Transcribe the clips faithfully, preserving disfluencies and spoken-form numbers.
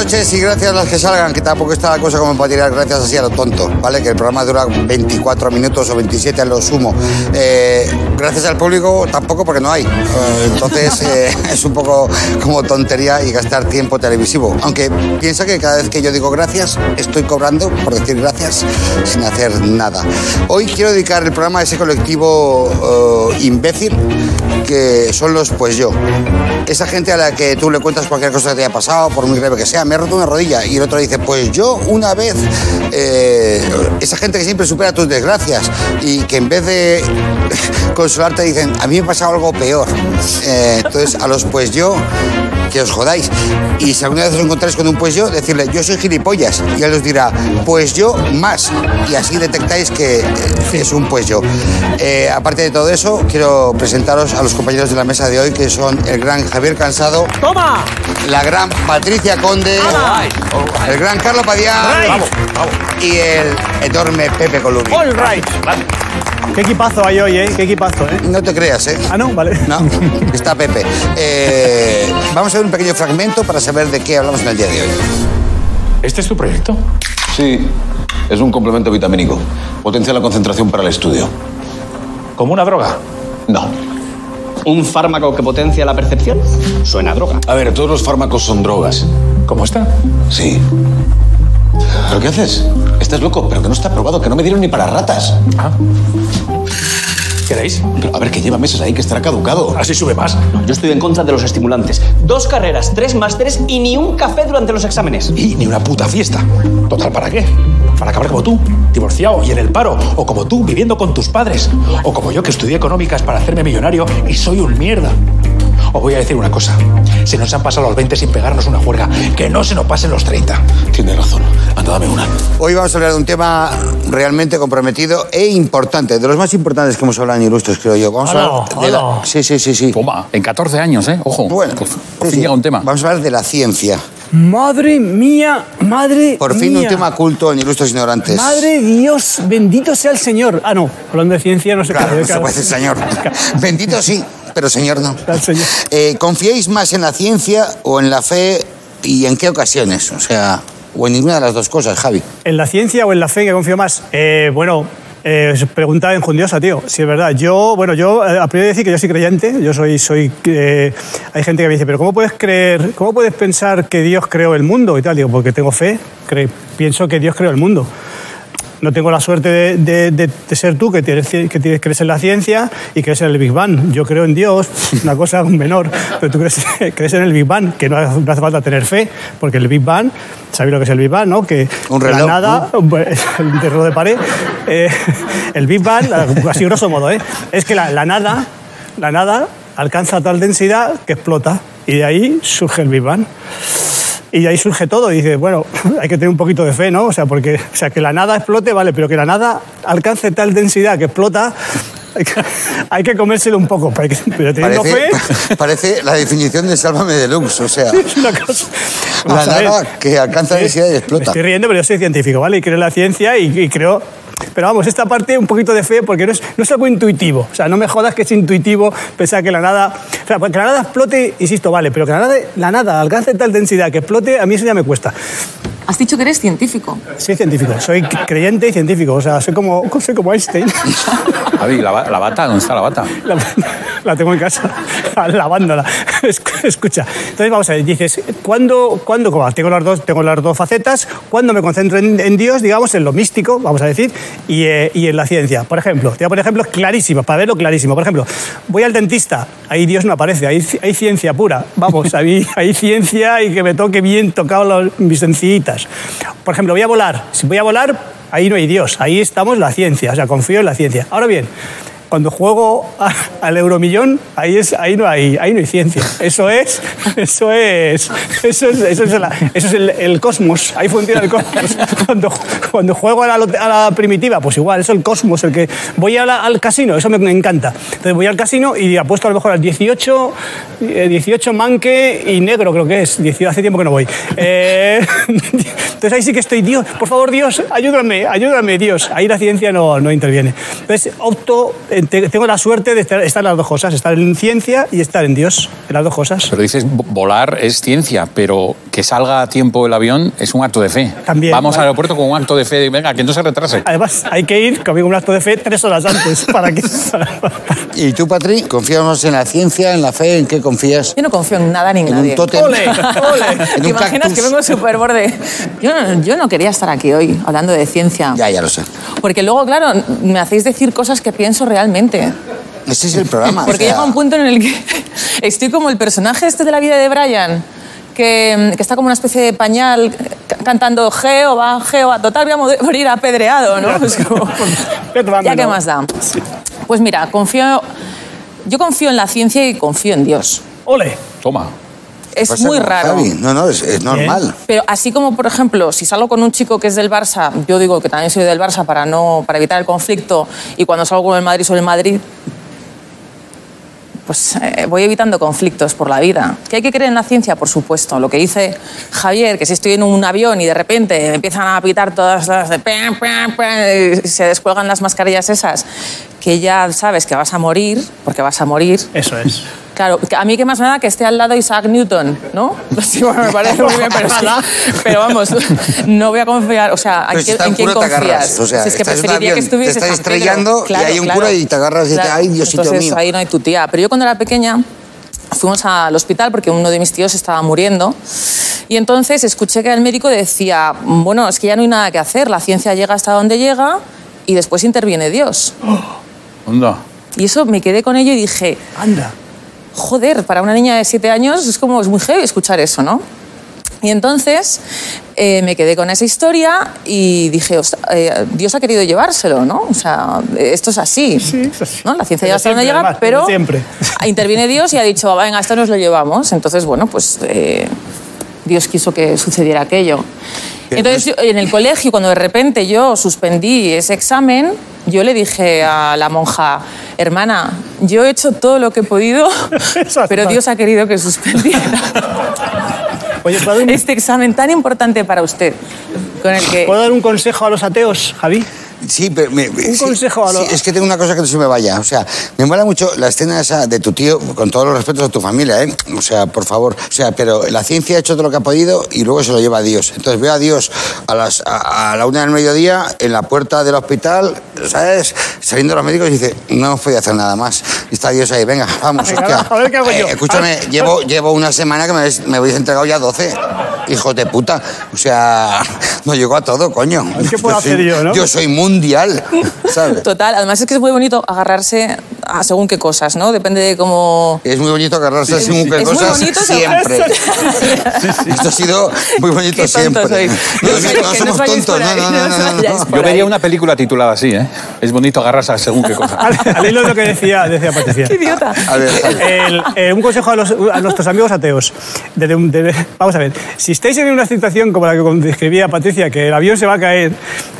noches y gracias a las que salgan, que tampoco está la cosa como para tirar gracias así a lo tonto, ¿vale? Que el programa dura veinticuatro minutos o veintisiete a lo sumo. Eh, gracias al público tampoco porque no hay. Eh, entonces eh, es un poco como tontería y gastar tiempo televisivo. Aunque piensa que cada vez que yo digo gracias, estoy cobrando por decir gracias sin hacer nada. Hoy quiero dedicar el programa a ese colectivo uh, imbécil que son los pues yo. Esa gente a la que tú le cuentas cualquier cosa que te haya pasado, por muy grave que sea, me he roto una rodilla, y el otro dice, pues yo una vez, eh, esa gente que siempre supera tus desgracias y que en vez de consolarte dicen, a mí me ha pasado algo peor. Eh, entonces, a los pues yo, que os jodáis. Y si alguna vez os encontráis con un pues yo, decirle, yo soy gilipollas. Y él os dirá, pues yo más. Y así detectáis que es un pues yo. Eh, aparte de todo eso, quiero presentaros a los compañeros de la mesa de hoy, que son el gran Javier Cansado. ¡Toma! La gran Patricia Conde. All right. El gran Carlos Padián. Right. Vamos, vamos. Y el enorme Pepe Colubi. All right. Vale. Qué equipazo hay hoy, ¿eh? Qué equipazo, ¿eh? No te creas, ¿eh? Ah, no, vale. No, está Pepe. Eh, vamos a ver un pequeño fragmento para saber de qué hablamos en el día de hoy. ¿Este es tu proyecto? Sí, es un complemento vitamínico. Potencia la concentración para el estudio. ¿Como una droga? No. ¿Un fármaco que potencia la percepción? Suena a droga. A ver, todos los fármacos son drogas. ¿Cómo está? Sí. ¿Pero qué haces? ¿Estás loco? Pero que no está probado, que no me dieron ni para ratas. Ah. ¿Queréis? Pero, a ver, que lleva meses ahí, que estará caducado. Así sube más. No, yo estoy en contra de los estimulantes. Dos carreras, tres másteres y ni un café durante los exámenes. Y ni una puta fiesta. Total, ¿para qué? Para acabar como tú, divorciado y en el paro. O como tú, viviendo con tus padres. O como yo, que estudié económicas para hacerme millonario y soy un mierda. Os voy a decir una cosa. Se nos han pasado los veinte sin pegarnos una juerga. Que no se nos pasen los treinta. Tienes razón. Anda, dame una. Hoy vamos a hablar de un tema realmente comprometido e importante. De los más importantes que hemos hablado en Ilustres, creo yo. Vamos a hablar Hola, de la... hola. Sí, sí, sí, sí. Toma, en catorce años, ¿eh? Ojo. Bueno, por, por sí, fin sí. llega un tema. Vamos a hablar de la ciencia. Madre mía, madre Por fin mía. un tema culto en Ilustres Ignorantes. Madre Dios, bendito sea el Señor. Ah, no, hablando de ciencia no se Claro, puede. no se puede decir señor. Bendito sí, pero señor no. Al Señor. Eh, ¿Confiáis más en la ciencia o en la fe y en qué ocasiones? O sea, o en ninguna de las dos cosas, Javi. ¿En la ciencia o en la fe que confío más? Eh, bueno, eh, pregunta enjundiosa, tío. Si es verdad. Yo, bueno, yo eh, a priori decir que yo soy creyente. Yo soy, soy. Eh, hay gente que me dice, pero ¿cómo puedes creer, cómo puedes pensar que Dios creó el mundo y tal? Digo, porque tengo fe. Cre pienso que Dios creó el mundo. No tengo la suerte de, de, de, de ser tú, que, tienes, que tienes, crees en la ciencia y crees en el Big Bang. Yo creo en Dios, una cosa menor, pero tú crees, crees en el Big Bang, que no hace, no hace falta tener fe, porque el Big Bang, ¿sabéis lo que es el Big Bang, no? Que un reloj, la nada, ¿no? El reloj de pared, eh, el Big Bang, así grosso modo, ¿eh? Es que la, la nada, la nada alcanza tal densidad que explota, y de ahí surge el Big Bang. Y de ahí surge todo. Y dices, bueno, hay que tener un poquito de fe, ¿no? O sea, porque, o sea, que la nada explote, vale, pero que la nada alcance tal densidad que explota, hay que, hay que comérselo un poco. Pero, pero teniendo Parece, fe... parece la definición de Sálvame Deluxe, o sea... Es una cosa... La Vamos a nada ver. que alcanza Sí, densidad y me explota. estoy riendo, pero yo soy científico, ¿vale? Y creo en la ciencia y, y creo... Pero vamos, esta parte un poquito de fe, porque no es, no es algo intuitivo. O sea, no me jodas que es intuitivo pensar que la nada... O sea, que la nada explote, insisto, vale, pero que la nada, la nada alcance tal densidad que explote, a mí eso ya me cuesta. Has dicho que eres científico. Soy científico, soy creyente y científico. O sea, soy como, soy como Einstein. Javi, la, ba- la bata, ¿dónde está la bata? La, la tengo en casa, lavándola. Escucha, entonces vamos a ver, dices, ¿cuándo, cuándo como tengo, las dos, tengo las dos facetas, cuándo me concentro en, en Dios, digamos, en lo místico, vamos a decir, y, eh, y en la ciencia? Por ejemplo, te voy a poner ejemplos clarísimos, para verlo clarísimo. Por ejemplo, voy al dentista, ahí Dios no aparece, ahí hay ciencia pura. Vamos, ahí hay ciencia y que me toque bien tocado los, mis encillitas. Por ejemplo, voy a volar. Si voy a volar, ahí no hay Dios, ahí estamos la ciencia, o sea, confío en la ciencia. Ahora bien, cuando juego a, al Euromillón, ahí, es, ahí, no hay, ahí no hay ciencia. Eso es, eso es, eso es, eso es, la, eso es el, el cosmos, ahí funciona el cosmos. Cuando, cuando juego a la, a la primitiva, pues igual, eso es el cosmos, el que voy a la, al casino, eso me, me encanta. Entonces voy al casino y apuesto a lo mejor al dieciocho, dieciocho manque y negro, creo que es, dieciocho, hace tiempo que no voy. Eh, entonces ahí sí que estoy, Dios, por favor, Dios, ayúdame, ayúdame, Dios. Ahí la ciencia no, no interviene. Entonces opto eh, te- tengo la suerte de estar, estar en las dos cosas, estar en ciencia y estar en Dios, en las dos cosas. Pero dices, vo- volar es ciencia, pero que salga a tiempo el avión es un acto de fe. También, Vamos vale. al aeropuerto con un acto de fe de, venga, que no se retrase. Además, hay que ir conmigo un acto de fe tres horas antes para que... ¿Y tú, Patri? ¿Confías en la ciencia, en la fe? ¿En qué confías? Yo no confío en nada ni en ¿En nadie. un tótem? ¡Ole! ¡Ole! ¿En ¿Te un imaginas cactus? que vengo súper borde? Yo no, yo no quería estar aquí hoy hablando de ciencia. Ya, ya lo sé. Porque luego, claro, me hacéis decir cosas que pienso realmente. Ese es el programa. Porque o sea, llega un punto en el que estoy como el personaje este de la vida de Brian, que, que está como una especie de pañal ca- cantando Geo, va, Geo, va, total, voy a mo- morir apedreado, ¿no? Es como, ya qué más da. Pues mira, confío, yo confío en la ciencia y confío en Dios. ¡Ole! Toma. Es pasa muy con raro. Javi. No, no, es, es normal. Pero así como, por ejemplo, si salgo con un chico que es del Barça, yo digo que también soy del Barça para, no, para evitar el conflicto, y cuando salgo con el Madrid soy el Madrid, pues eh, voy evitando conflictos por la vida. ¿Que hay que creer en la ciencia? Por supuesto. Lo que dice Javier, que si estoy en un avión y de repente me empiezan a pitar todas las de... pam, pam, pam, y se descuelgan las mascarillas esas, que ya sabes que vas a morir, porque vas a morir. Eso es. Claro, que a mí qué más me da que esté al lado Isaac Newton, ¿no? Sí, bueno, me parece muy bien, pero, sí, pero vamos, no voy a confiar, o sea, ¿en, Pero si quién- está en un quién cura, te confías? agarras. O sea, Si es que estás en un preferiría que avión, estuviese te estás San Pedro. estrellando y hay un cura y te agarras y dices, "Ay, Diosito Entonces, mío". ahí no hay tu tía. Pero yo cuando era pequeña fuimos al hospital porque uno de mis tíos estaba muriendo y entonces escuché que el médico decía, bueno, es que ya no hay nada que hacer, la ciencia llega hasta donde llega y después interviene Dios. Onda. Y eso me quedé con ello y dije, Anda. joder, para una niña de siete años es como, es muy heavy escuchar eso, ¿no? Y entonces eh, me quedé con esa historia y dije, "Ostras, eh, Dios ha querido llevárselo, ¿no? O sea, esto es así, Sí, es así. ¿no? La ciencia Pero llega hasta donde siempre, llega, además, pero pero siempre. interviene Dios y ha dicho, venga, esto nos lo llevamos. Entonces, bueno, pues eh, Dios quiso que sucediera aquello. Entonces, yo, en el colegio, cuando de repente yo suspendí ese examen, yo le dije a la monja, hermana, yo he hecho todo lo que he podido, pero Dios ha querido que suspendiera Oye, ¿puedo dar un, este examen tan importante para usted, con el que... ¿puedo dar un consejo a los ateos, Javi? Sí, pero me- me- Un sí, consejo a lo- sí, es que tengo una cosa que no se me vaya. O sea, me mola mucho la escena esa de tu tío, con todos los respetos a tu familia, ¿eh? O sea, por favor. O sea, pero la ciencia ha hecho todo lo que ha podido y luego se lo lleva a Dios. Entonces veo a Dios a, las, a, a la una del mediodía en la puerta del hospital, ¿sabes? Saliendo los médicos y dice, no hemos podido hacer nada más. Y está Dios ahí, venga, vamos. Venga, hostia. a ver qué hago yo. Eh, escúchame, llevo, llevo una semana que me habéis, me habéis entregado ya doce. Hijos de puta. O sea, no llego a todo, coño. ¿Qué puedo soy- hacer yo, no? Yo soy mundial, ¿sabes? Total, además es que es muy bonito agarrarse a según qué cosas, ¿no? Depende de cómo... Es muy bonito agarrarse a según qué Es muy cosas bonito, se- siempre. Esto ha sido muy bonito Qué tonto siempre. sois. No, En no, serio, no que no os somos vayáis tontos, por no, ahí, no, no, no os no, no. vayáis por Yo vería ahí. una película titulada así, ¿eh? Es bonito agarrarse a según qué cosa. Al, al hilo de lo que decía, decía Patricia. ¡Qué idiota! A ver, Javi. El- eh, un consejo a, los- a nuestros amigos ateos. De- de- de- vamos a ver, si estáis en una situación como la que describía Patricia, que el avión se va a caer,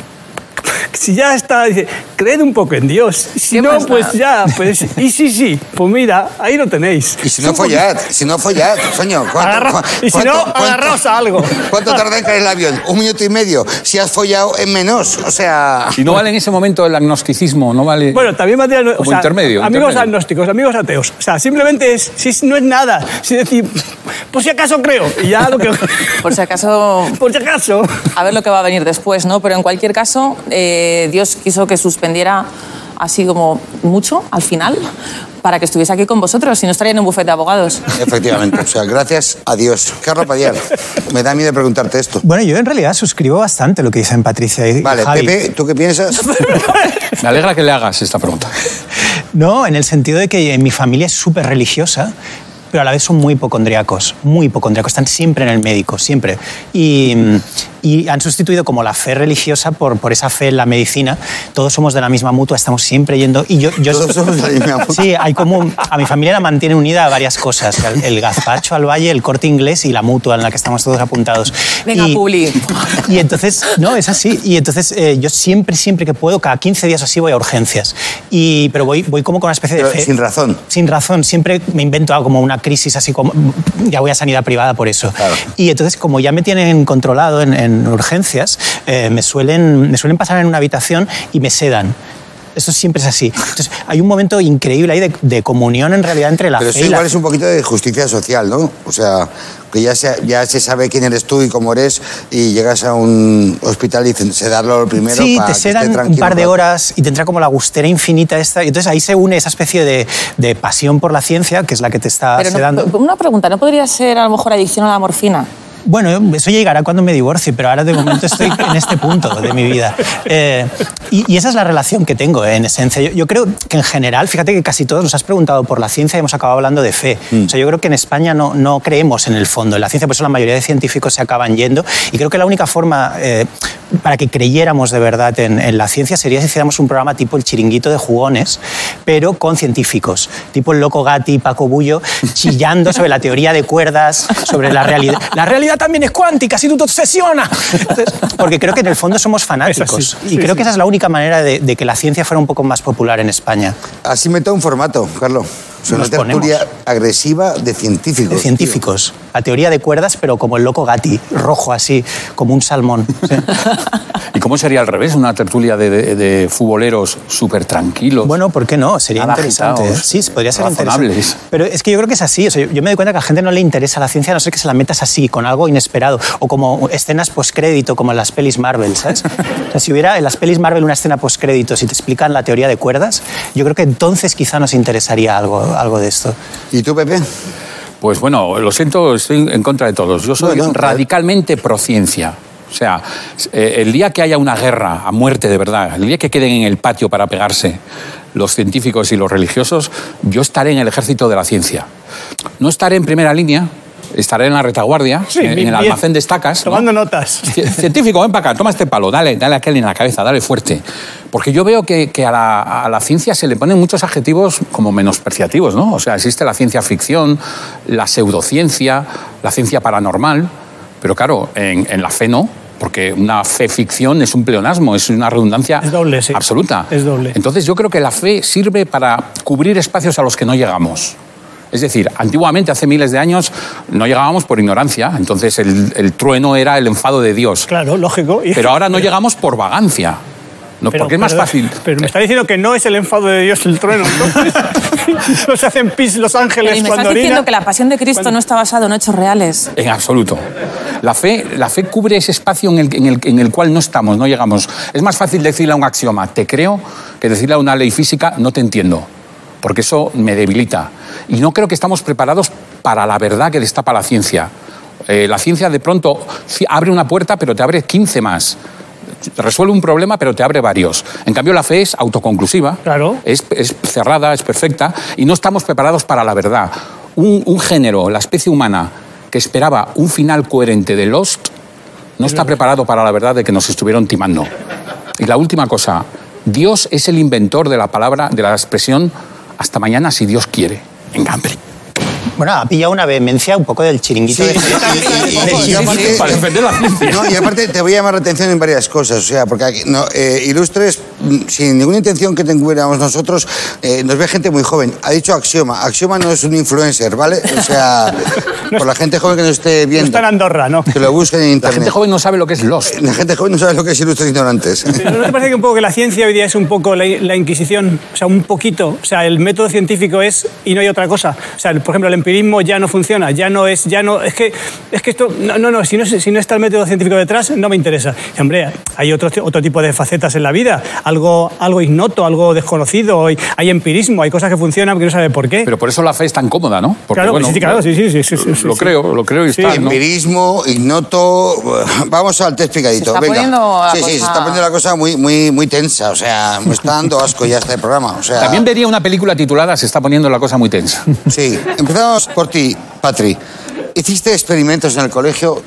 si ya está, dice, creed un poco en Dios. Si ¿Qué no, más da? pues ya, pues, y sí, sí, pues mira, ahí lo tenéis. Y si no follad, si no follad, coño. ¿cuánto- Agarra- cua- y si cuánto- no, cuánto- agarraos a algo. ¿Cuánto tarda en caer el avión? Un minuto y medio. Si has follado, en menos. O sea... Y no vale en ese momento el agnosticismo, no vale... Bueno, también Matías, o Como sea, intermedio, amigos intermedio. agnósticos, amigos ateos. O sea, simplemente es, si no es nada, si decir, por si acaso creo, y ya lo que... Por si acaso... por si acaso. A ver lo que va a venir después, ¿no? Pero en cualquier caso, eh, Dios quiso que suspendiera así como mucho al final para que estuviese aquí con vosotros, si no estaría en un bufete de abogados. Efectivamente, o sea, gracias a Dios. Carlos Padiar, me da miedo preguntarte esto. Bueno, yo en realidad suscribo bastante lo que dicen Patricia y Vale, Javi. Pepe, ¿tú qué piensas? Me alegra que le hagas esta pregunta. No, en el sentido de que mi familia es súper religiosa, pero a la vez son muy hipocondriacos, muy hipocondriacos, están siempre en el médico, siempre. Y, y han sustituido como la fe religiosa por, por esa fe en la medicina. Todos somos de la misma mutua, estamos siempre yendo... Y yo, yo, Todos somos de la misma mutua. Sí, hay como... un- a mi familia la mantiene unida a varias cosas. El, el gazpacho al valle, el Corte Inglés y la mutua en la que estamos todos apuntados. Venga, y, Publi. Y entonces, no, es así. Y entonces eh, yo siempre, siempre que puedo, cada quince días así voy a urgencias. Y, pero voy, voy como con una especie de Pero fe. sin razón. Sin razón. Siempre me invento algo como una crisis así como... Ya voy a sanidad privada por eso. Claro. Y entonces, como ya me tienen controlado en, en urgencias, eh, me, suelen, me suelen pasar en una habitación y me sedan. esto siempre es así. Entonces, hay un momento increíble ahí de, de comunión en realidad entre la Pero fe eso y la... igual es un poquito de justicia social, ¿no? O sea, que ya se, ya se sabe quién eres tú y cómo eres y llegas a un hospital y dicen, sedarlo lo primero Sí, para te que esté sedan un tranquilo, par de ¿no? horas y te entra como la gustera infinita esta. Y entonces ahí se une esa especie de, de pasión por la ciencia, que es la que te está Pero sedando. no, una pregunta, ¿no podría ser a lo mejor adicción a la morfina? Bueno, eso llegará cuando me divorcie, pero ahora de momento estoy en este punto de mi vida. Eh, y, y esa es la relación que tengo, eh, en esencia. Yo, yo creo que en general, fíjate que casi todos nos has preguntado por la ciencia y hemos acabado hablando de fe. Mm. O sea, yo creo que en España no, no creemos en el fondo en la ciencia, por eso la mayoría de científicos se acaban yendo. Y creo que la única forma eh, para que creyéramos de verdad en, en la ciencia sería si hiciéramos un programa tipo El Chiringuito de Jugones, pero con científicos, tipo el Loco Gatti, Paco Bullo, chillando sobre la teoría de cuerdas, sobre la realidad. La realidad también es cuántica, si tú te obsesionas. Entonces, porque creo que en el fondo somos fanáticos. Y sí, creo sí. que esa es la única manera de, de que la ciencia fuera un poco más popular en España. Así mete un formato, Carlos. O sea, una Nos tertulia ponemos. agresiva de científicos. De científicos. La teoría de cuerdas, pero como el Loco Gatti, rojo así, como un salmón. Sí. ¿Y cómo sería al revés? Una tertulia de, de, de futboleros súper tranquilos. Bueno, ¿por qué no? Sería Nada interesante. agitados, Sí, podría ser razonables. interesante. Pero es que yo creo que es así. O sea, yo me doy cuenta que a la gente no le interesa la ciencia, a no ser que se la metas así, con algo inesperado. O como escenas postcrédito, como en las pelis Marvel, ¿sabes? O sea, si hubiera en las pelis Marvel una escena postcrédito, si te explican la teoría de cuerdas, yo creo que entonces quizá nos interesaría algo, algo de esto. ¿Y tú, Pepe? Pues bueno, lo siento, estoy en contra de todos. Yo soy Bueno, radicalmente pro-ciencia. O sea, eh, el día que haya una guerra a muerte de verdad, el día que queden en el patio para pegarse los científicos y los religiosos, yo estaré en el ejército de la ciencia. No estaré en primera línea, estaré en la retaguardia, Sí, en, en el bien, almacén de estacas. ¿no? Tomando notas. Ci- Científico, ven para acá, toma este palo, dale, dale a aquel en la cabeza, dale fuerte. Porque yo veo que, que a, la, a la ciencia se le ponen muchos adjetivos como menospreciativos, ¿no? O sea, existe la ciencia ficción, la pseudociencia, la ciencia paranormal, pero claro, en, en la fe no, porque una fe ficción es un pleonasmo, es una redundancia Es doble, sí. absoluta. Es doble. Entonces yo creo que la fe sirve para cubrir espacios a los que no llegamos. Es decir, antiguamente, hace miles de años, no llegábamos por ignorancia, entonces el, el trueno era el enfado de Dios. Claro, lógico. Y- Pero ahora no llegamos por vagancia. No, Pero- porque es más pero- fácil. Pero me está diciendo que no es el enfado de Dios el trueno. Entonces, no se hacen pis los Pero ángeles y me cuando estás diciendo orina. que la pasión de Cristo no está basada en hechos reales. En absoluto. La fe, la fe cubre ese espacio en el, en, el, en el cual no estamos, no llegamos. Es más fácil decirle a un axioma, te creo, que decirle a una ley física, no te entiendo. Porque eso me debilita. Y no creo que estamos preparados para la verdad que destapa la ciencia. Eh, la ciencia de pronto ci- abre una puerta, pero te abre quince más. Resuelve un problema, pero te abre varios. En cambio, la fe es autoconclusiva, Claro. es, es cerrada, es perfecta, y no estamos preparados para la verdad. Un, un género, la especie humana, que esperaba un final coherente de Lost, no está preparado para la verdad de que nos estuvieron timando. Y la última cosa, Dios es el inventor de la palabra, de la expresión, hasta mañana si Dios quiere. Venga, hombre. Bueno, ha pillado una vehemencia un poco del chiringuito. Sí, de... y- y- y- y aparte- Para defender la ciencia. No, y aparte te voy a llamar la atención en varias cosas. O sea, porque aquí, no, eh, ilustres, mm, sin ninguna intención que tuviéramos nosotros, eh, nos ve gente muy joven. Ha dicho Axioma. Axioma no es un influencer, ¿vale? O sea, por la gente joven que nos esté No viendo. está en Andorra, ¿no? Que lo busquen en La internet. gente joven no sabe lo que es Lost. La gente joven no sabe lo que es ilustres ignorantes. Pero ¿no te parece que un poco que la ciencia hoy día es un poco la, la Inquisición? O sea, un poquito. O sea, el método científico es y no hay otra cosa. O sea, por ejemplo, el empirismo ya no funciona, ya no es, ya no... Es que, es que esto... No, no, no si, no si no está el método científico detrás, no me interesa. Y, hombre, hay otro, otro tipo de facetas en la vida. Algo, algo ignoto, algo desconocido. Hay, hay empirismo, hay cosas que funcionan que no sabe por qué. Pero por eso la fe es tan cómoda, ¿no? Porque, claro, bueno, sí, sí, claro, sí, sí, sí, sí, sí, Lo sí. creo, lo creo y Sí. está, ¿no? Empirismo, ignoto. Vamos al test picadito. Se está Venga. poniendo la sí, sí, se cosa- está poniendo la cosa muy, muy, muy tensa. O sea, me está dando asco ya este programa. O sea, También vería una película titulada Se está poniendo la cosa muy tensa. Sí. Empezamos por ti, Patri. ¿Hiciste experimentos en el colegio?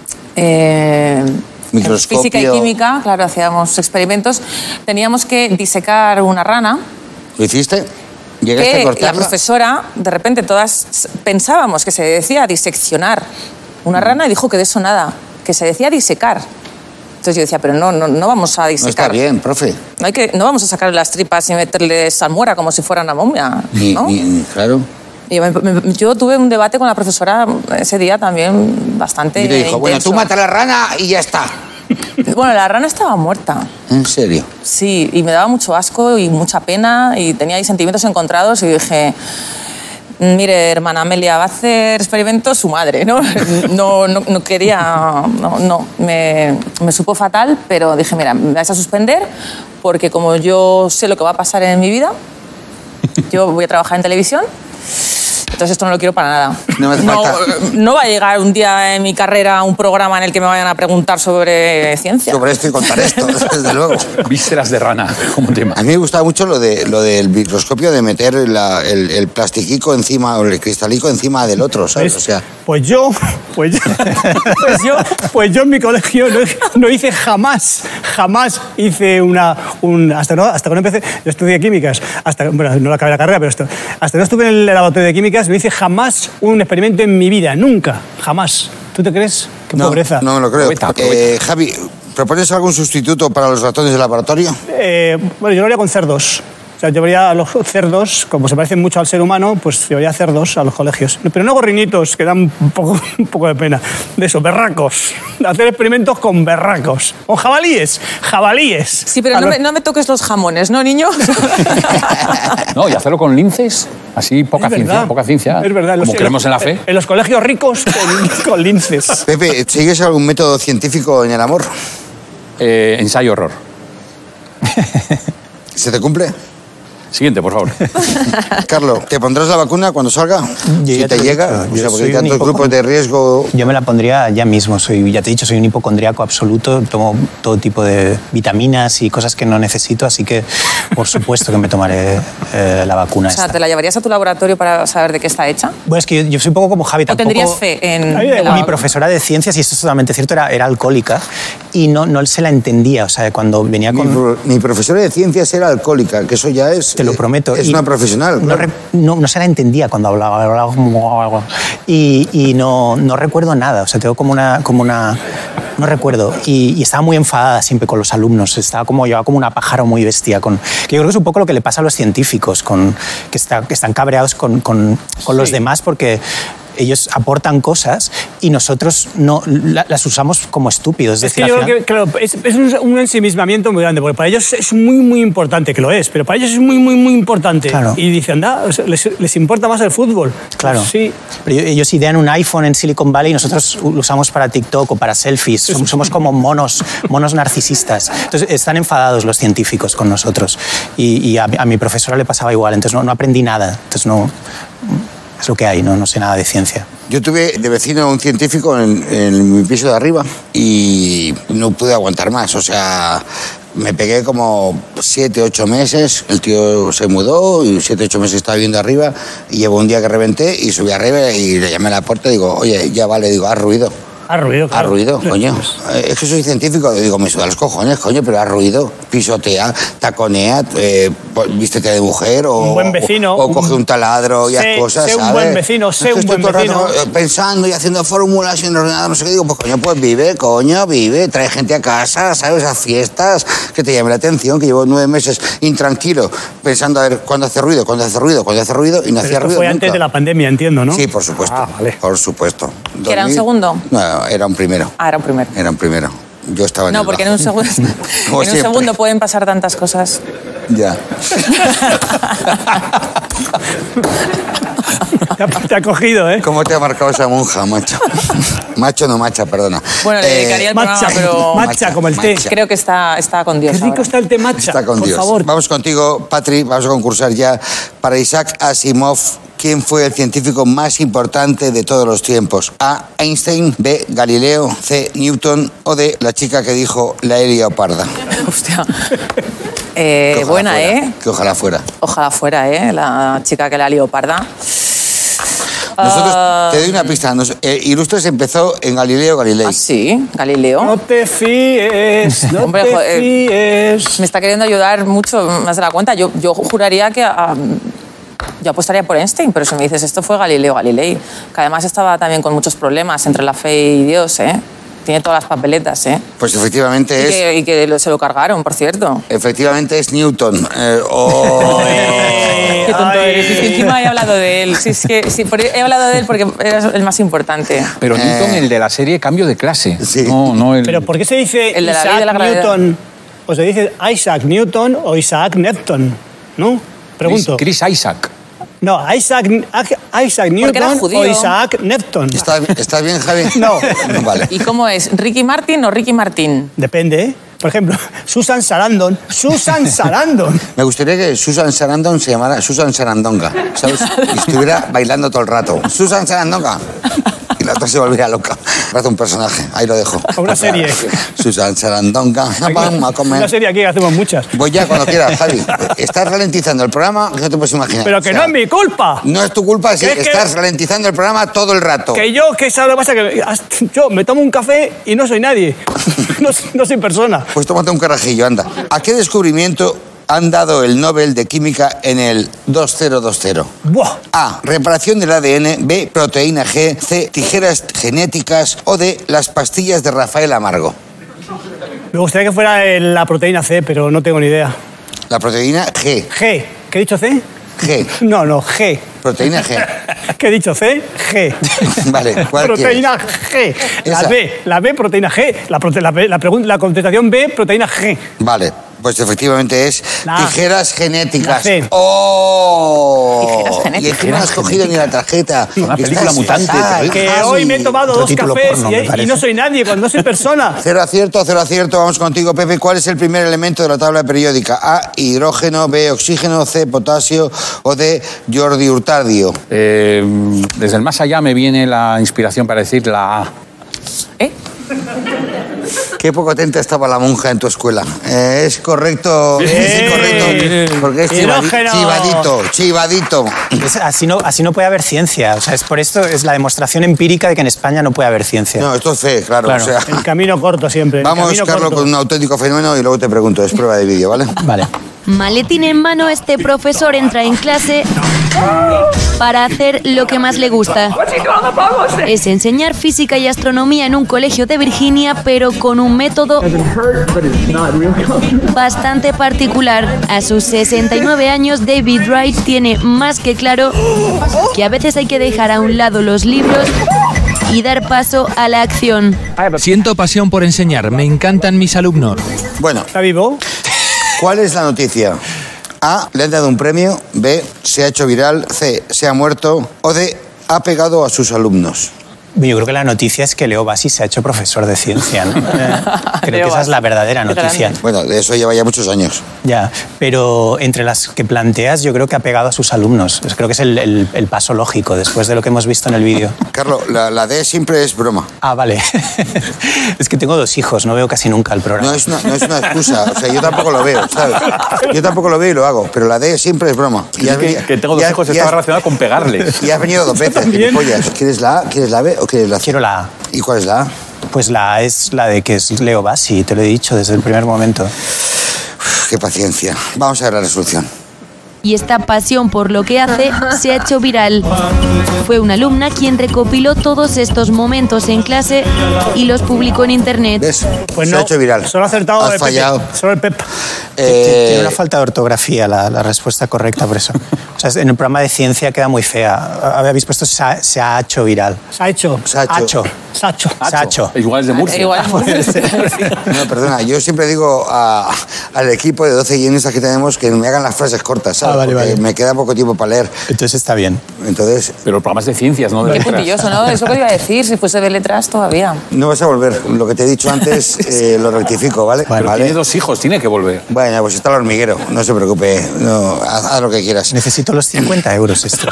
Eh, Microscopio. Física y química, claro, hacíamos experimentos. Teníamos que disecar una rana. ¿Lo hiciste? ¿Llegaste a Que la cortarla? profesora, de repente todas pensábamos que se decía diseccionar una rana y dijo que de eso nada, que se decía disecar. Entonces yo decía, pero no, no, no vamos a No está disecar. bien, profe. No, hay que, no vamos a sacarle las tripas y meterle salmuera como si fuera una momia, Ni, ¿no? ni- ni- claro. Y yo, me- me- yo tuve un debate con la profesora ese día también bastante Y te dijo, bueno, intenso. tú mata a la rana y ya está. Bueno, la rana estaba muerta. ¿En serio? Sí, y me daba mucho asco y mucha pena y tenía ahí sentimientos encontrados y dije, mire, hermana Amelia, va a hacer experimentos su madre, ¿no? No, no, no quería, no, no, me, me supo fatal, pero dije, mira, me vais a suspender porque como yo sé lo que va a pasar en mi vida, yo voy a trabajar en televisión. Entonces esto no lo quiero para nada. No me hace No, falta. no va a llegar un día en mi carrera un programa en el que me vayan a preguntar sobre ciencia. Sobre esto y contar esto, desde luego. Vísceras de rana como tema. A mí me gustaba mucho lo, de, lo del microscopio, de meter la- el, el plastiquico encima, o el cristalico encima del otro, ¿sabes? O sea, Pues yo, pues yo, pues yo, pues yo en mi colegio no, no hice jamás, jamás hice una, un, hasta no, hasta que no empecé, yo estudié químicas, hasta, bueno, no acabé la carrera, pero esto, hasta que no estuve en el laboratorio de químicas, no hice jamás un experimento en mi vida, nunca, jamás. ¿Tú te crees? Qué no, pobreza. no me lo creo. Probeta, Eh, Javi, ¿propones algún sustituto para los ratones de laboratorio? Eh, bueno, yo lo haría con cerdos. O sea, llevaría a los cerdos, como se parecen mucho al ser humano, pues llevaría cerdos a los colegios. Pero no gorrinitos, que dan un poco, un poco de pena. De eso, berracos. Hacer experimentos con berracos. Con jabalíes, jabalíes. Sí, pero A no los- me, no me toques los jamones, ¿no, niño? No, y hacerlo con linces, así poca Es ciencia, verdad, poca ciencia. Es verdad. Como Los- creemos en la fe. En los colegios ricos, con, con linces. Pepe, ¿sigues algún método científico en el amor? Eh, ensayo horror. ¿Se te cumple? Siguiente, por favor. Carlos, ¿te pondrás la vacuna cuando salga? Yo Si ya te te he llega, dicho, o yo sea, porque soy hay un tantos hipoco- grupos de riesgo. Yo me la pondría ya mismo. Soy, ya te he dicho, soy un hipocondriaco absoluto. Tomo todo tipo de vitaminas y cosas que no necesito, así que por supuesto que me tomaré eh, la vacuna O sea, esta. ¿te la llevarías a tu laboratorio para saber de qué está hecha? Bueno, es que yo, yo soy un poco como Javi. ¿O Tampoco, tendrías fe en, Ahí da en igual. la- Mi profesora de ciencias, y esto es totalmente cierto, era, era alcohólica y no, no se la entendía. O sea, cuando venía Mi, con... pro- mi profesora de ciencias era alcohólica, que eso ya es. Te lo eh, prometo. Es Y una profesional. No, claro. re- no, no se la entendía cuando hablaba. hablaba como- y y no, no recuerdo nada. O sea, tengo como una... Como una no recuerdo. Y, y estaba muy enfadada siempre con los alumnos. Estaba como, llevaba como una pájaro muy bestia. Con, que yo creo que es un poco lo que le pasa a los científicos, con, que, está, que están cabreados con, con, con los demás porque ellos aportan cosas y nosotros no la- las usamos como estúpidos. Es Es que decir, yo al creo final- que, claro, es, es un, un ensimismamiento muy grande, porque para ellos es muy, muy importante, que lo es, pero para ellos es muy, muy, muy importante. Claro. Y dicen, anda, o sea, les, les importa más el fútbol. Claro. Sí. Pero ellos idean un iPhone en Silicon Valley y nosotros lo usamos para TikTok o para selfies. Somos, somos como monos, monos narcisistas. Entonces están enfadados los científicos con nosotros. Y, y a, a mi profesora le pasaba igual. Entonces no, no aprendí nada. Entonces no... Es lo que hay, no, no sé nada de ciencia. Yo tuve de vecino a un científico en, en mi piso de arriba y no pude aguantar más. O sea, me pegué como siete, ocho meses. El tío se mudó y siete, ocho meses estaba viviendo arriba. Y llevo un día que reventé y subí arriba y le llamé a la puerta y digo, oye, ya vale, digo, haz ruido. Ha ruido, Ha claro. ruido, coño. Eh, Es que soy científico. Digo, me suda los cojones, coño, pero ha ruido. Pisotea, taconea, eh, pues, vístete de mujer o... Un buen vecino, O, o un- coge un taladro y haz Sé- cosas, sé un ¿sabes? buen vecino, sé Es que un estoy buen todo el rato, vecino. eh, pensando y haciendo fórmulas y en el ordenador, no sé qué. Digo, pues coño, pues vive, coño, vive. Trae gente a casa, ¿sabes? A fiestas, que te llame la atención, que llevo nueve meses intranquilo pensando a ver cuándo hace ruido, cuándo hace ruido, cuándo hace ruido y no Pero hacía esto ruido fue nunca. antes de la pandemia, entiendo, ¿no? Sí, por supuesto. Ah, vale. Por supuesto. ¿Que era un Dormí- segundo? No, era un primero. Ah, era un primero. Era un primero. Yo estaba en No, el porque en bajo. un, segundo, Como en un siempre. segundo pueden pasar tantas cosas. Ya. Te ha, te ha cogido, ¿eh? ¿Cómo te ha marcado esa monja, macho? Macho no macha, perdona. Bueno, le Eh, dedicaría el Matcha, programa, pero matcha, como el té. Matcha. creo que está, está con Dios Qué rico ahora. está el té matcha. Está con por Dios. favor. Vamos contigo, Patri, vamos a concursar ya para Isaac Asimov. ¿Quién fue el científico más importante de todos los tiempos? A. Einstein, B. Galileo, C. Newton o D. La chica que dijo la helioparda. Hostia. Eh, Que ojalá buena, fuera, ¿eh? Que ojalá fuera. Ojalá fuera, ¿eh? La chica que la leoparda. Nosotros, Ah, te doy una pista. Nos, eh, Ilustres empezó en Galileo Galilei. ah, sí, Galileo. No te fíes, no Hombre, te joder. fíes. Me está queriendo ayudar mucho más de la cuenta. Yo, yo juraría que... ah, yo apostaría por Einstein, pero si me dices esto fue Galileo Galilei, que además estaba también con muchos problemas entre la fe y Dios, ¿eh? Tiene todas las papeletas, ¿eh? Pues efectivamente Y es... que, y que lo- se lo cargaron, por cierto. Efectivamente es Newton. Eh, o... Qué tonto Ay. eres. Y que encima he hablado de él. Sí, es que, sí, por- he hablado de él porque era el más importante. Pero Newton, el de la serie Cambio de clase. Sí. No, no el... Pero ¿por qué se dice El de la ley Isaac de la gravedad. Newton? ¿O se dice Isaac Newton o Isaac Newton? ¿No? Pregunto. Chris, Chris Isaac. No, Isaac, Isaac era Newton judío. o Isaac Newton. ¿Estás, ¿Estás bien, Javi? No. Vale. ¿Y cómo es? ¿Ricky Martin o Ricky Martín? Depende, ¿eh? Por ejemplo, Susan Sarandon. Susan Sarandon. Me gustaría que Susan Sarandon se llamara Susan Sarandonga, ¿sabes? Y estuviera bailando todo el rato. Susan Sarandonga. Y la otra se volviera loca. Parece un personaje. Ahí lo dejo. O una serie. Susan Sarandonga. Vamos a comer. Una serie aquí que hacemos muchas. Voy ya cuando quieras, Javi. Estás ralentizando el programa, que no te puedes imaginar. Pero que O sea, no es mi culpa. No es tu culpa, si Que es que- estás ralentizando el programa todo el rato. Que yo, que sabes lo que pasa, que hasta- yo me tomo un café y no soy nadie. No, no soy persona. Pues tómate un carajillo, anda. ¿A qué descubrimiento han dado el Nobel de Química en el dos mil veinte? Buah. A. Reparación del A D N. B. Proteína G. C. Tijeras genéticas. O D. Las pastillas de Rafael Amargo. Me gustaría que fuera el- la proteína C, pero no tengo ni idea. La proteína G. G. ¿Qué he dicho C? G. No, no, G. Proteína G. ¿Qué he dicho C? G. Vale, ¿cuál Proteína G. La Esa. B. La B, proteína G. La, prote- la, B- la, pregun- la contestación B, proteína G. Vale, pues efectivamente es La A. tijeras genéticas. La C. ¡Oh! Tijeras genéticas. Y aquí no has cogido ni la tarjeta. Una película Estás mutante, fatal, te Que Javi. hoy me he tomado Otro dos título cafés porno, y, me y parece. no soy nadie, cuando no soy persona. Cero acierto, cero acierto. Vamos contigo, Pepe. ¿Cuál es el primer elemento de la tabla periódica? A, hidrógeno. B, oxígeno. C, potasio. O D, Jordi Hurtadio. Eh, desde el más allá me viene la inspiración para decir la A. ¿Eh? Qué poco atenta estaba la monja en tu escuela. Eh, es correcto, es incorrecto. Porque es chivadi- Hidrógeno. chivadito, chivadito. Es- así, no, así no puede haber ciencia. O sea, es por esto es la demostración empírica de que en España no puede haber ciencia. No, esto es fe, claro. Claro. O sea, El camino corto siempre. el vamos, camino Carlos, corto. con un auténtico fenómeno y luego te pregunto. Es prueba de vídeo, ¿vale? Vale. Maletín en mano, este profesor entra en clase para hacer lo que más le gusta. Es enseñar física y astronomía en un colegio de Virginia, pero con un método bastante particular. A sus sesenta y nueve años, David Wright tiene más que claro que a veces hay que dejar a un lado los libros y dar paso a la acción. Siento pasión por enseñar, me encantan mis alumnos. Bueno, ¿Está vivo? ¿cuál es la noticia? A, le han dado un premio. B, se ha hecho viral. C, se ha muerto. O D, ha pegado a sus alumnos. Yo creo que la noticia es que Leo Bassi se ha hecho profesor de ciencia, ¿no? Eh, Creo Leo que esa es la Bassi. verdadera Qué noticia. grande. Bueno, de eso lleva ya muchos años. Ya, pero entre las que planteas, yo creo que ha pegado a sus alumnos. Creo que es el, el- el paso lógico después de lo que hemos visto en el vídeo. Carlos, la, la D siempre es broma. Ah, vale. Es que tengo dos hijos, no veo casi nunca el programa. No es, una, no es una excusa. O sea, yo tampoco lo veo, ¿sabes? Yo tampoco lo veo y lo hago. Pero la D siempre es broma. Y has que, veni- que tengo y dos has- hijos y estaba has- relacionado con pegarles. Y has venido dos veces, también. gilipollas. ¿Quieres la A, quieres la B o quieres la C? Quiero la A. ¿Y cuál es la A? Pues la A es la de que es Leo Bassi, te lo he dicho desde el primer momento. Uf, qué paciencia. Vamos a ver la resolución. Y esta pasión por lo que hace se ha hecho viral. Fue una alumna quien recopiló todos estos momentos en clase y los publicó en internet. ¿Ves? Pues Se no. ha hecho viral. Solo ha acertado Has el Pepe. fallado. Solo el Pep. Eh, Tiene una falta de ortografía la, la respuesta correcta, por eso. O sea, en el programa de ciencia queda muy fea. Habéis puesto se ha, se ha hecho viral. Se ha hecho. Se ha hecho. Hacho. Sacho. Se ha hecho. Igual es de Murcia. Igual. No, perdona, yo siempre digo a- al equipo de doce guionistas que tenemos que me hagan las frases cortas, ¿sabes? Ah, vale, Porque vale. me queda poco tiempo para leer. Entonces está bien. Entonces, Pero el programa es de ciencias, ¿no? De Qué letras. puntilloso, ¿no? Eso que iba a decir, si fuese de letras todavía. no vas a volver. Lo que te he dicho antes eh, lo rectifico, ¿vale? Pero ¿Vale? tiene dos hijos, tiene que volver. Bueno, pues está el hormiguero, no se preocupe. No, haz, haz lo que quieras. Necesito los cincuenta euros estos.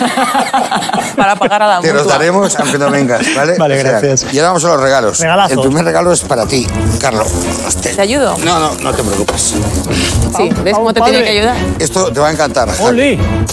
Para pagar a la Te los mutua. daremos aunque no vengas, ¿vale? Vale, gracias. Y ahora vamos a los regalos. Regalazos. El primer regalo es para ti, Carlos. ¿Te ayudo? No, no, no te preocupes. Sí, ¿ves cómo te Padre. tiene que ayudar? Esto te va a encantar. Javi. ¡Oli!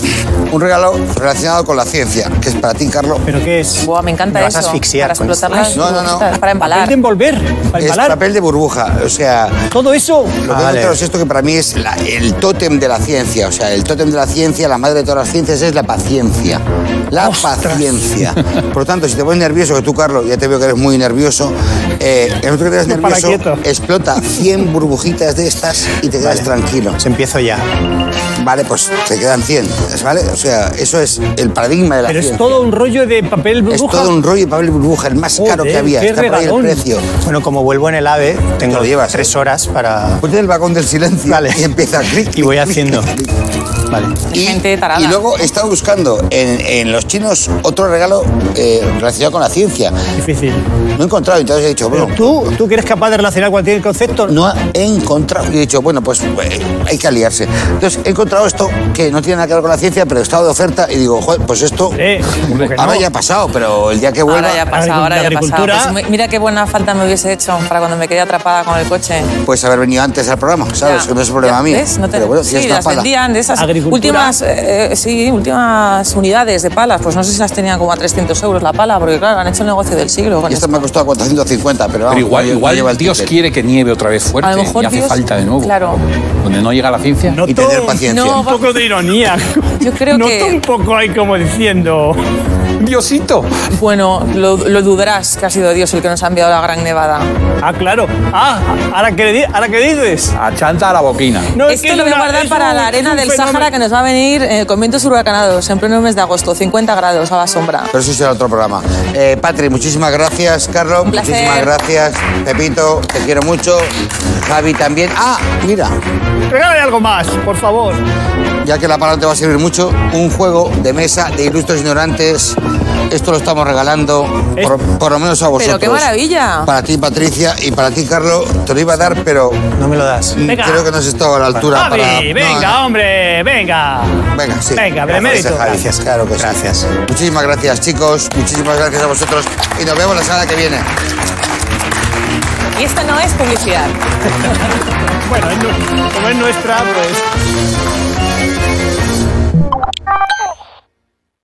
un regalo relacionado con la ciencia, que es para ti, Carlos. ¿Pero qué es? Buah, me encanta Me vas a eso. asfixiar Para con explotar esto. las No, no, no. burbujitas, para embalar. Papel de envolver, para Es embalar. papel de burbuja, o sea, Todo eso. lo que Vale. encontrado es esto que para mí es la- el tótem de la ciencia. O sea, el tótem de la ciencia, la madre de todas las ciencias, es la paciencia. La paciencia. Por lo tanto, si te pones nervioso, que tú, Carlos, ya te veo que eres muy nervioso, eh, en el momento que te No para nervioso, quieto. explota cien burbujitas de estas y te quedas Vale. tranquilo. Pues empiezo ya. Vale, pues te quedan cien, ¿vale? O sea, eso es el paradigma de la Pero es ciencia. todo un rollo de papel Es burbuja. todo un rollo de papel burbuja, el más caro Joder, que había. qué Está por ahí el regalón. precio. Bueno, como vuelvo en el AVE, tengo lo llevas, tres ¿eh? horas para... Ponte en el vagón del silencio Vale. y empieza a clic. Y voy clic, haciendo. clic, clic. Vale. Y, Gente tarada. y luego he estado buscando en, en los chinos otro regalo eh, relacionado con la ciencia. Difícil. No he encontrado, entonces he dicho, Pero bueno, tú, tú que eres capaz de relacionar cualquier concepto. no he encontrado. Y he dicho, bueno, pues eh, hay que aliarse. Entonces he encontrado esto que no tiene nada que ver con la ciencia, pero estado de oferta y digo, joder, pues esto Eh, ¿cómo que ahora no? ya ha pasado, pero el día que vuelva, Ahora ya ha pasado, La ahora ya ha pasado. agricultura- Pues mi- mira qué buena falta me hubiese hecho para cuando me quedé atrapada con el coche. puedes haber venido antes al programa, ¿sabes? Ya, Que no es problema ya, mío. ¿ves? No te- Pero bueno, sí, tienes una las pala. vendían de esas Agricultura. últimas, eh, sí, últimas unidades de palas. Pues no sé si las tenían como a trescientos euros la pala, porque claro, han hecho el negocio del siglo. con Y esto esto. me ha costado cuatrocientos cincuenta, pero vamos. Pero igual, no lle- no igual lleva el Dios ticket. quiere que nieve otra vez fuerte A lo mejor y hace Dios- falta de nuevo. claro. Donde no llega la ciencia. Noto- Y tener paciencia. No, Un poco de ironía. Yo creo Noto que- un poco ahí como diciendo. Diosito. Bueno, lo, lo dudarás que ha sido Dios el que nos ha enviado la gran nevada. Ah, claro. Ah, ¿ahora qué, di- ahora qué dices? Achanta a la boquina. No, es Esto que lo voy a es una- guardar es para un- la es arena un del fenómeno. Sáhara que nos va a venir eh, con vientos huracanados en pleno mes de agosto, cincuenta grados a la sombra. Pero eso será otro programa. Eh, Patri, muchísimas gracias. Carlos, Un placer. muchísimas gracias. Pepito, te quiero mucho. Javi también. Ah, mira, Regálale algo más, por favor. ya que la palabra te va a servir mucho, un juego de mesa de ilustres ignorantes. Esto lo estamos regalando, ¿Eh? por, por lo menos a vosotros. Pero qué maravilla. Para ti, Patricia, y para ti, Carlos, te lo iba a dar, pero No me lo das. Venga. creo que no has estado a la altura. Javi, para... no, venga, no. hombre, venga. Venga, sí. Venga, Gracias, benemérito. Javi. Claro que sí. Gracias. Muchísimas gracias, chicos. Muchísimas gracias a vosotros. Y nos vemos la semana que viene. Y esta no es publicidad. Bueno, es nu- como es nuestra, pues.